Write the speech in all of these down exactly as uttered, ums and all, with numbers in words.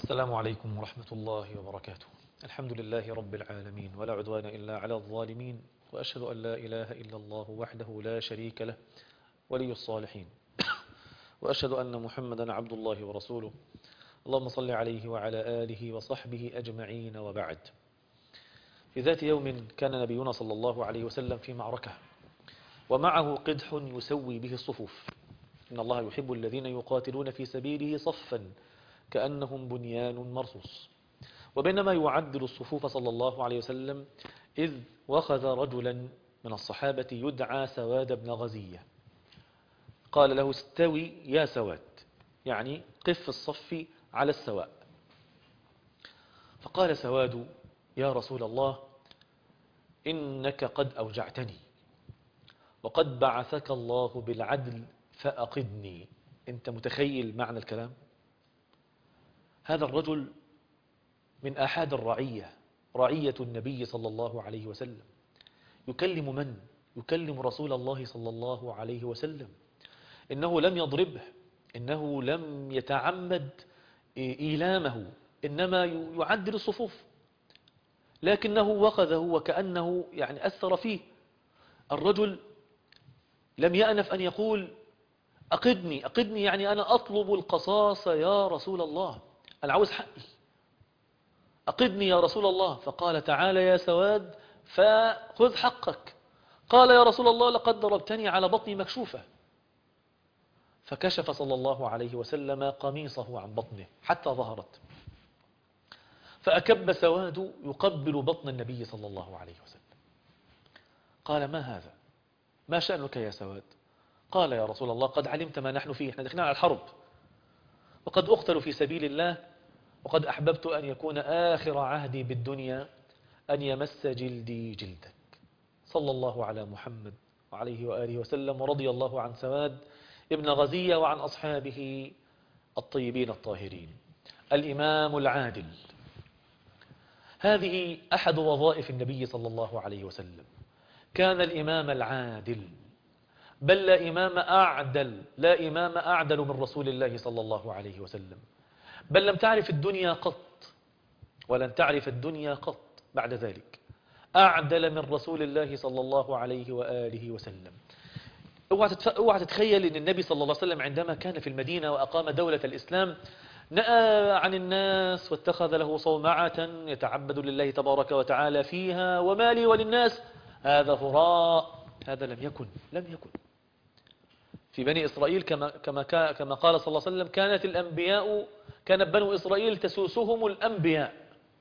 السلام عليكم ورحمة الله وبركاته. الحمد لله رب العالمين، ولا عدوان إلا على الظالمين، وأشهد أن لا إله إلا الله وحده لا شريك له ولي الصالحين، وأشهد أن محمدا عبد الله ورسوله. اللهم صل عليه وعلى آله وصحبه أجمعين، وبعد. في ذات يوم كان نبينا صلى الله عليه وسلم في معركة، ومعه قدح يسوي به الصفوف. إن الله يحب الذين يقاتلون في سبيله صفا كأنهم بنيان مرصوص. وبينما يعدل الصفوف صلى الله عليه وسلم إذ وخذ رجلا من الصحابة يدعى سواد بن غزية، قال له: استوي يا سواد، يعني قف الصف على السواء. فقال سواد: يا رسول الله، إنك قد أوجعتني، وقد بعثك الله بالعدل فأقدني. أنت متخيل معنى الكلام؟ هذا الرجل من أحد الرعية، رعية النبي صلى الله عليه وسلم، يكلم من؟ يكلم رسول الله صلى الله عليه وسلم. إنه لم يضربه، إنه لم يتعمد إيلامه، إنما يعدل الصفوف، لكنه وخذه وكأنه يعني أثر فيه. الرجل لم يأنف أن يقول: أقدني أقدني، يعني أنا أطلب القصاص يا رسول الله، أنا عاوز حقي، أقدني يا رسول الله. فقال: تعالى يا سواد فخذ حقك. قال: يا رسول الله، لقد ضربتني على بطني مكشوفة. فكشف صلى الله عليه وسلم قميصه عن بطنه حتى ظهرت، فأكب سواد يقبل بطن النبي صلى الله عليه وسلم. قال: ما هذا؟ ما شأنك يا سواد؟ قال: يا رسول الله، قد علمت ما نحن فيه، احنا دخلنا على الحرب، وقد أقتل في سبيل الله، وقد أحببت أن يكون آخر عهدي بالدنيا أن يمس جلدي جلدك. صلى الله على محمد وعليه وآله وسلم، ورضي الله عن سواد ابن غزية وعن أصحابه الطيبين الطاهرين. الإمام العادل، هذه أحد وظائف النبي صلى الله عليه وسلم. كان الإمام العادل، بل لا إمام أعدل، لا إمام أعدل من رسول الله صلى الله عليه وسلم. بل لم تعرف الدنيا قط، ولن تعرف الدنيا قط بعد ذلك أعدل من رسول الله صلى الله عليه وآله وسلم. اوعى تتخيل أن النبي صلى الله عليه وسلم عندما كان في المدينة وأقام دولة الإسلام نأى عن الناس واتخذ له صومعة يتعبد لله تبارك وتعالى فيها، وما لي وللناس، هذا هراء. هذا لم يكن لم يكن في بني إسرائيل. كما كما كما قال صلى الله عليه وسلم: كانت الأنبياء كانت بنو إسرائيل تسوسهم الأنبياء.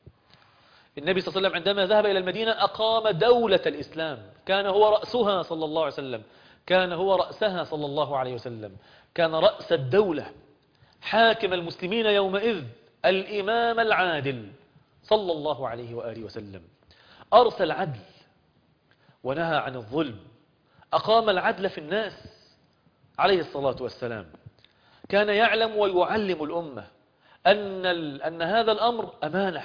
النبي صلى الله عليه وسلم عندما ذهب إلى المدينة أقام دولة الإسلام، كان هو رأسها صلى الله عليه وسلم، كان هو رأسها صلى الله عليه وسلم، كان رأس الدولة، حاكم المسلمين يومئذ، الإمام العادل صلى الله عليه وآله وسلم. أرسل العدل ونهى عن الظلم، أقام العدل في الناس عليه الصلاة والسلام. كان يعلم ويعلم الأمة أن, أن هذا الأمر أمانة،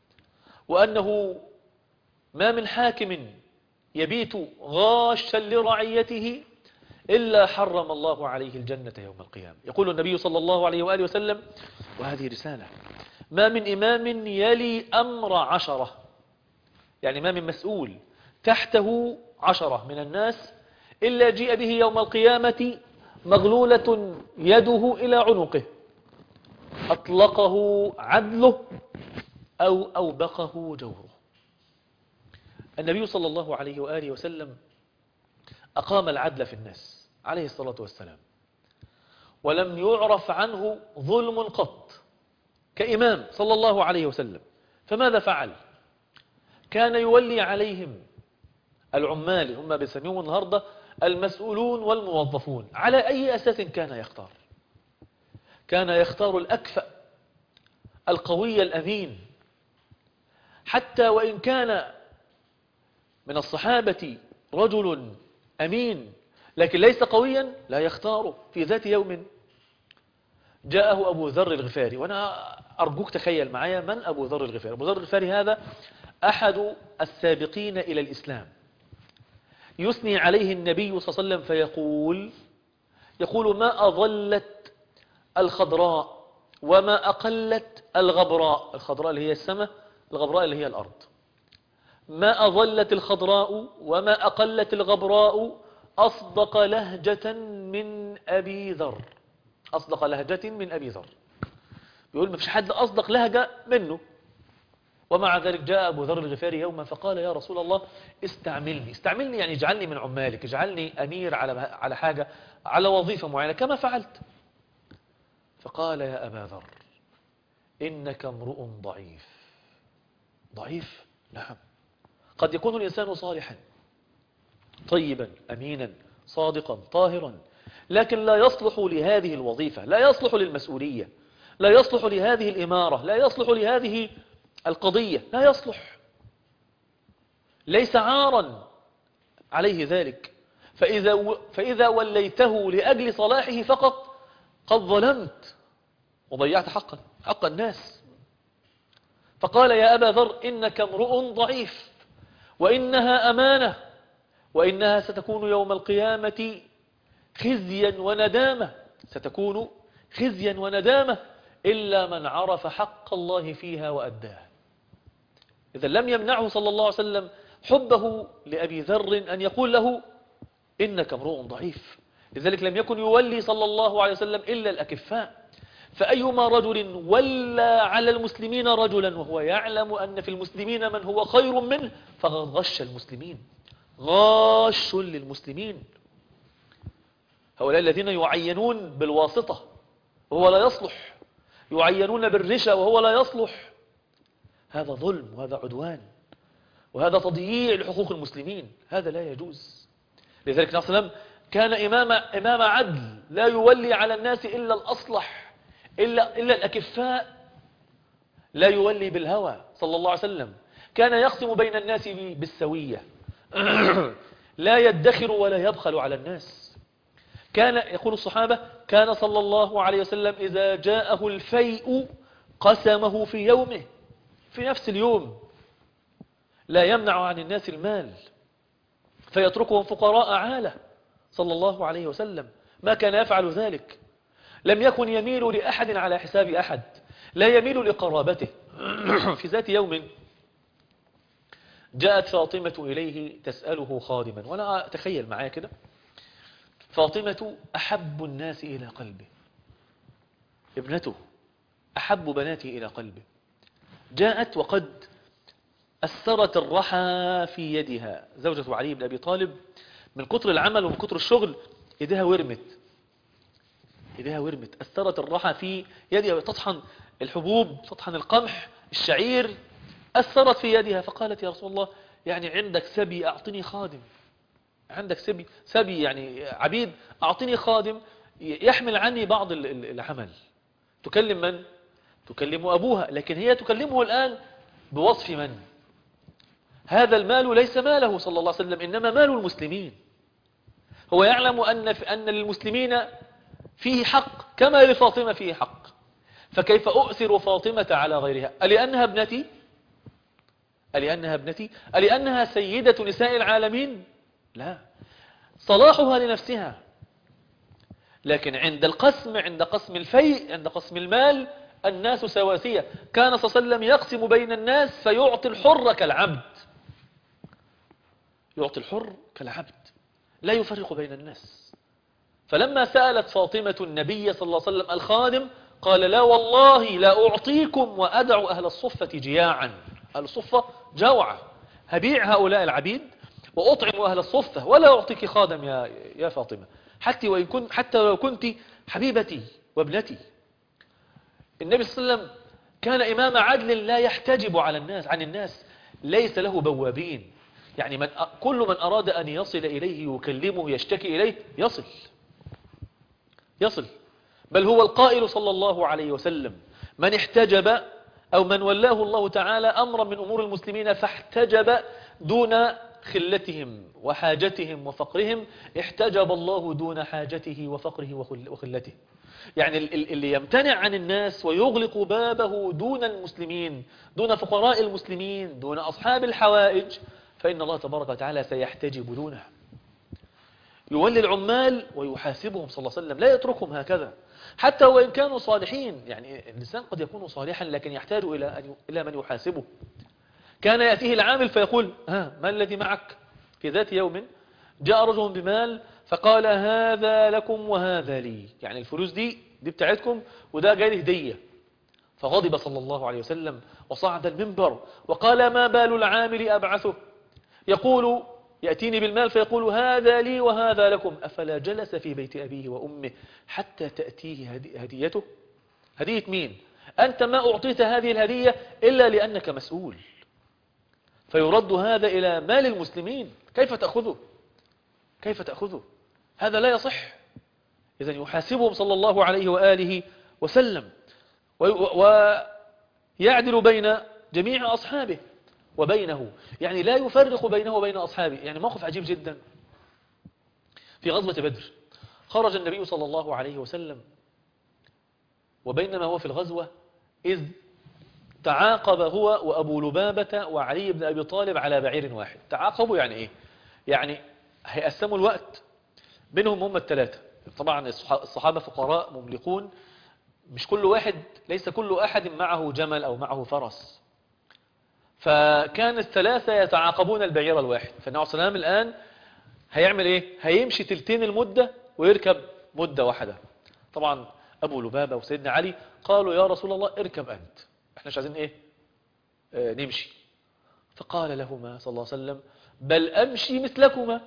وأنه ما من حاكم يبيت غاشا لرعيته إلا حرم الله عليه الجنة يوم القيامة. يقول النبي صلى الله عليه وآله وسلم، وهذه رسالة: ما من إمام يلي أمر عشرة، يعني ما من مسؤول تحته عشرة من الناس إلا جيء به يوم القيامة مغلولة يده إلى عنقه، أطلقه عدله أو أوبقه جوره. النبي صلى الله عليه وآله وسلم أقام العدل في الناس عليه الصلاة والسلام، ولم يعرف عنه ظلم قط كإمام صلى الله عليه وسلم. فماذا فعل؟ كان يولي عليهم العمال، هم بيسميهم النهاردة المسؤولون والموظفون. على أي أساس كان يختار؟ كان يختار الأكفأ القوي الأمين، حتى وإن كان من الصحابة رجل أمين لكن ليس قويا لا يختاره. في ذات يوم جاءه أبو ذر الغفاري، وأنا أرجوك تخيل معايا من أبو ذر الغفاري. أبو ذر الغفاري هذا أحد السابقين إلى الإسلام، يثني عليه النبي صلى الله عليه وسلم فيقول: يقول ما أظلت الخضراء وما أقلت الغبراء، الخضراء اللي هي السماء، الغبراء اللي هي الأرض. ما أظلت الخضراء وما أقلت الغبراء أصدق لهجة من أبي ذر. أصدق لهجة من أبي ذر، بيقول ما فيش حد أصدق لهجة منه. ومع ذلك جاء أبو ذر الغفاري يوما فقال يا رسول الله استعملني. استعملني يعني اجعلني من عمالك، اجعلني أمير على على حاجة، على وظيفة معينة كما فعلت. فقال يا أبا ذر إنك امرؤ ضعيف. ضعيف؟ نعم. قد يكون الإنسان صالحا طيبا أمينا صادقا طاهرا، لكن لا يصلح لهذه الوظيفة، لا يصلح للمسؤولية، لا يصلح لهذه الإمارة، لا يصلح لهذه القضية، لا يصلح، ليس عارا عليه ذلك. فإذا, فإذا وليته لأجل صلاحه فقط قد ظلمت وضيعت حقا حق الناس. فقال يا أبا ذر إنك امرؤ ضعيف، وإنها أمانة، وإنها ستكون يوم القيامة خزيا وندامة، ستكون خزيا وندامة إلا من عرف حق الله فيها وأداه. إذا لم يمنعه صلى الله عليه وسلم حبه لأبي ذر أن يقول له إنك امرؤ ضعيف. لذلك لم يكن يولي صلى الله عليه وسلم إلا الأكفاء. فأيما رجل ولى على المسلمين رجلا وهو يعلم أن في المسلمين من هو خير منه فقد غش المسلمين، غاش للمسلمين. هؤلاء الذين يعينون بالواسطة وهو لا يصلح، يعينون بالرشا وهو لا يصلح، هذا ظلم وهذا عدوان وهذا تضييع لحقوق المسلمين، هذا لا يجوز. لذلك النبي صلى الله عليه وسلم كان إمام, إمام عدل، لا يولي على الناس إلا الأصلح، إلا, إلا الأكفاء، لا يولي بالهوى صلى الله عليه وسلم. كان يقسم بين الناس بالسوية، لا يدخر ولا يبخل على الناس. كان يقول الصحابة كان صلى الله عليه وسلم إذا جاءه الفيء قسمه في يومه، في نفس اليوم، لا يمنع عن الناس المال فيتركهم فقراء عالة صلى الله عليه وسلم، ما كان يفعل ذلك. لم يكن يميل لأحد على حساب أحد، لا يميل لقرابته. في ذات يوم جاءت فاطمة إليه تسأله خادما، وأنا أتخيل معايا كده فاطمة أحب الناس إلى قلبه، ابنته أحب بناته إلى قلبه، جاءت وقد أثرت الرحى في يدها. زوجة علي بن أبي طالب من كتر العمل ومن كتر الشغل يدها ورمت، يدها ورمت، أثرت الرحى في يدها، تطحن الحبوب، تطحن القمح الشعير، أثرت في يدها. فقالت يا رسول الله يعني عندك سبي أعطني خادم، عندك سبي سبي يعني عبيد، أعطني خادم يحمل عني بعض العمل. تكلم من؟ تكلم أبوها، لكن هي تكلمه الآن بوصف من؟ هذا المال ليس ماله صلى الله عليه وسلم، إنما مال المسلمين. هو يعلم أن أن للمسلمين فيه حق كما لفاطمة فيه حق، فكيف أؤثر فاطمة على غيرها؟ ألأنها ابنتي؟ ألأنها ابنتي؟ ألأنها سيدة نساء العالمين؟ لا، صلاحها لنفسها. لكن عند القسم، عند قسم الفيء، عند قسم المال، الناس سواسية. كان صلى الله عليه وسلم يقسم بين الناس فيعطي الحر كالعبد، يعطي الحر كالعبد، لا يفرق بين الناس. فلما سألت فاطمة النبي صلى الله عليه وسلم الخادم قال لا والله لا أعطيكم وأدع أهل الصفة جياعا. أهل الصفة جوعة، هبيع هؤلاء العبيد وأطعم أهل الصفة ولا أعطيك خادم يا يا فاطمة، حتى وإن كنت حتى لو كنت حبيبتي وابنتي. النبي صلى الله عليه وسلم كان إمام عدل لا يحتجب على الناس عن الناس، ليس له بوابين، يعني من كل من أراد أن يصل إليه يكلمه يشتكي إليه يصل يصل بل هو القائل صلى الله عليه وسلم من احتجب أو من ولاه الله تعالى أمرا من أمور المسلمين فاحتجب دون خلتهم وحاجتهم وفقرهم، احتجب الله دون حاجته وفقره وخلته. يعني اللي يمتنع عن الناس ويغلق بابه دون المسلمين، دون فقراء المسلمين، دون أصحاب الحوائج، فإن الله تبارك وتعالى سيحتجب دونه. يولي العمال ويحاسبهم صلى الله عليه وسلم، لا يتركهم هكذا حتى وإن كانوا صالحين. يعني الإنسان قد يكون صالحا لكن يحتاج إلى أن إلى من يحاسبه. كان يأتيه العامل فيقول: ها، ما الذي معك؟ في ذات يوم جاء رجل بمال فقال: هذا لكم وهذا لي، يعني الفلوس دي دي بتاعتكم وده جاي لي هدية. فغضب صلى الله عليه وسلم وصعد المنبر وقال: ما بال العامل أبعثه يقول يأتيني بالمال فيقول: هذا لي وهذا لكم، أفلا جلس في بيت أبيه وأمه حتى تأتيه هديته؟ هدية مين؟ أنت ما أعطيت هذه الهدية إلا لأنك مسؤول، فيرد هذا إلى مال المسلمين. كيف تأخذه؟ كيف تأخذه؟ هذا لا يصح. إذن يحاسبهم صلى الله عليه وآله وسلم ويعدل بين جميع أصحابه وبينه، يعني لا يفرق بينه وبين أصحابه. يعني موقف عجيب جدا في غزوة بدر. خرج النبي صلى الله عليه وسلم وبينما هو في الغزوة إذ تعاقب هو وأبو لبابة وعلي بن أبي طالب على بعير واحد. تعاقبوا يعني إيه؟ يعني هيقسموا الوقت بينهم هم الثلاثة. طبعا الصحابة فقراء مملقون، مش كل واحد، ليس كل أحد معه جمل أو معه فرس، فكان الثلاثة يتعاقبون البعير الواحد. فالنبي صلى الله عليه وسلم الآن هيعمل إيه؟ هيمشي تلتين المدة ويركب مدة واحدة. طبعا أبو لبابة وسيدنا علي قالوا: يا رسول الله اركب أنت، احنا مش عايزين إيه؟ آه نمشي. فقال لهما صلى الله عليه وسلم: بل أمشي مثلكما،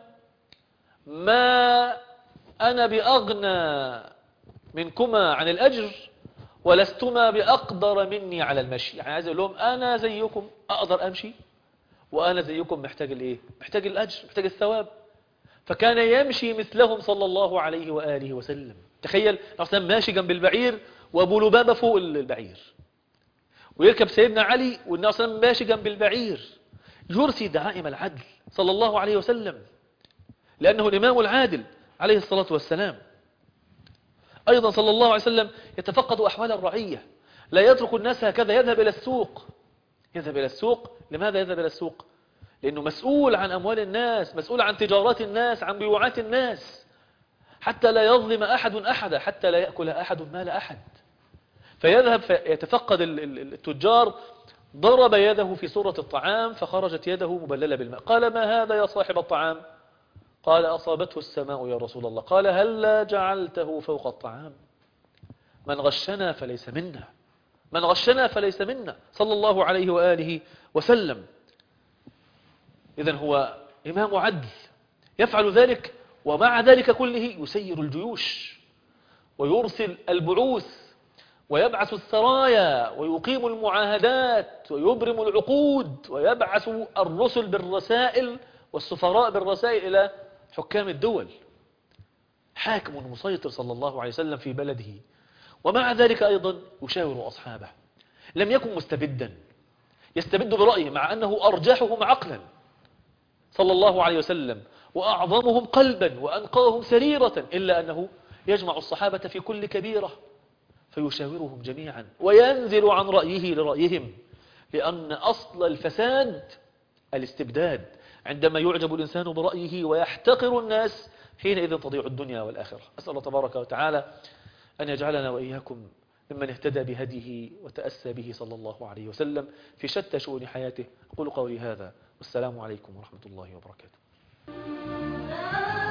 ما أنا بأغنى منكما عن الأجر ولستما بأقدر مني على المشي. يعني عايز أقول لهم أنا زيكم أقدر أمشي، وأنا زيكم محتاج الإيه؟ محتاج الأجر، محتاج الثواب. فكان يمشي مثلهم صلى الله عليه وآله وسلم. تخيل أصلا ماشي جنب البعير وأبو لبابة فوق البعير، ويركب سيدنا علي والنبي أصلا ماشي جنب البعير. يرسي دعائم العدل صلى الله عليه وسلم لأنه الإمام العادل عليه الصلاة والسلام. أيضا صلى الله عليه وسلم يتفقد أحوال الرعية، لا يترك الناس هكذا، يذهب إلى السوق. يذهب إلى السوق. لماذا يذهب إلى السوق؟ لأنه مسؤول عن أموال الناس، مسؤول عن تجارات الناس، عن بيوعات الناس، حتى لا يظلم أحد أحدا، حتى لا يأكل أحد مال أحد. فيذهب فيتفقد التجار. ضرب يده في سورة الطعام فخرجت يده مبللة بالماء. قال: ما هذا يا صاحب الطعام؟ قال: أصابته السماء يا رسول الله. قال: هلا جعلته فوق الطعام؟ من غشنا فليس منا، من غشنا فليس منا، صلى الله عليه وآله وسلم. إذن هو إمام عدل يفعل ذلك، ومع ذلك كله يسير الجيوش ويرسل البعوث ويبعث السرايا ويقيم المعاهدات ويبرم العقود ويبعث الرسل بالرسائل والسفراء بالرسائل إلى حكام الدول. حاكم مسيطر صلى الله عليه وسلم في بلده، ومع ذلك أيضا يشاور أصحابه. لم يكن مستبدا يستبد برأيه، مع أنه أرجحهم عقلا صلى الله عليه وسلم وأعظمهم قلبا وأنقاهم سريرة، إلا أنه يجمع الصحابة في كل كبيرة فيشاورهم جميعا وينزل عن رأيه لرأيهم، لأن أصل الفساد الاستبداد. عندما يعجب الإنسان برأيه ويحتقر الناس، حينئذ تضيع الدنيا والآخرة. أسأل الله تبارك وتعالى أن يجعلنا وإياكم ممن اهتدى بهديه وتأسى به صلى الله عليه وسلم في شتى شؤون حياته. أقول قولي هذا، والسلام عليكم ورحمة الله وبركاته.